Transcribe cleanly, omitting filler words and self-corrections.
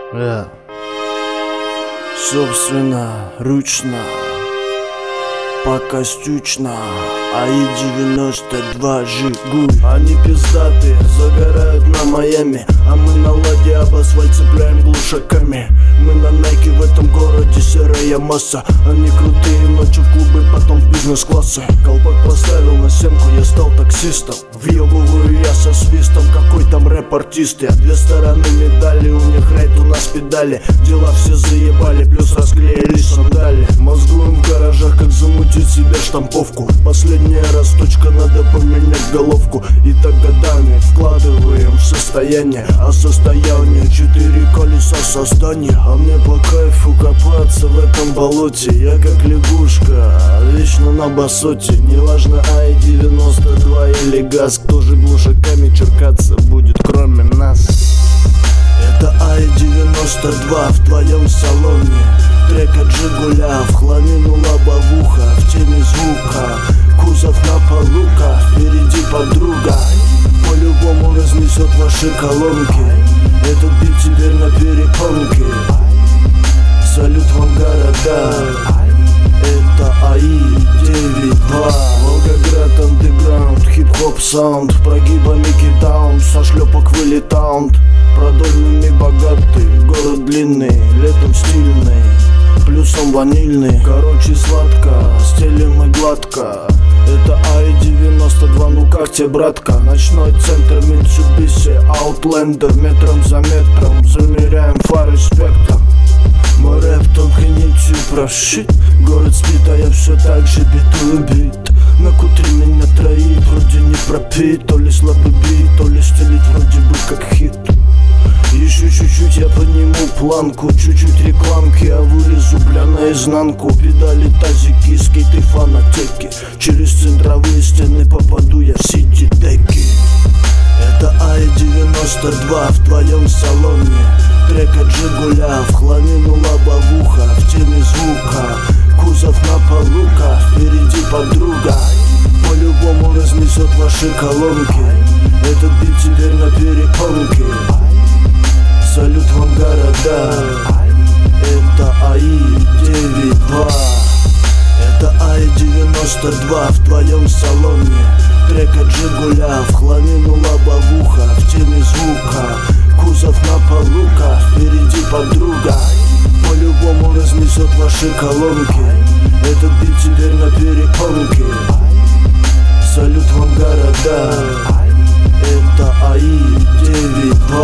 Собственно, ручно, покостючно, АИ-92 Жигуль. Они пиздатые, загорают на Майами, а мы на ладе об асфальт цепляем глушаками. Мы на Найке, в этом городе серая масса. Они крутые, ночью в клубы, потом в бизнес-классы. Колпак поставил на семку, я стал таксистом. Въебываю я со свистом, какой там рэп-артист. Я две стороны медали, у них рейд, у нас педали. Дела все заебали, плюс расклеили сандали. Мозгуем в гаражах, как замутить себе штамповку. Последняя расточка, надо поменять головку. И так годами вкладываем в состояние, а состояние 4 колеса создания. А мне по кайфу копаться в этом болоте. Я как лягушка, вечно на басоте. Неважно АИ-92 или ГАЗ, кто же глушаками черкаться будет, кроме нас? Это АИ-92 в твоем салоне. Трек от Жигуля, в хламину лобовуха, в теме звука. Кузов на полука, впереди подруга. По-любому разнесет ваши колонки. Этот бит теперь на перепонке. Салют вам, города. Это АИ-92. Волгоград андеграунд, хип-хоп саунд. Прогибами китаун, со шлепок вылетаунд. Продольными богатый, город длинный, летом стильный, плюсом ванильный. Короче сладко, стелим и гладко. Это АИ-92, ну как тебе, братка? Ночной центр Mitsubishi Outlander. Метром за метром замеряем фары спектром. Мой рэп тонкой нитью прошит. Город спит, а я все так же битую бит. На кутре меня троит, вроде не пропит. То ли слабый бит, то ли стелит вроде бы как хит. Еще чуть-чуть я подниму планку, чуть-чуть рекламки, я вылезу, бля, наизнанку. Педали, тазики, скейты, фанатеки. Через центровые стены попаду я в сити-деки. Это АИ-92 в твоем салоне. Трек от Жигуля, в хламину лобовуха, в теме звука. Кузов на полука, впереди подруга. По-любому разнесет ваши колонки. Этот бит теперь на перепонке. Салют вам, города. Это АИ-92. Это АИ-92 в твоем салоне. Трек от Жигуля, в хламину лобовуха, в теме звука. Кузов на полука, впереди подруга. По-любому разнесет ваши колонки. Этот бит теперь на перепонке. Салют вам, города. Это АИ-92.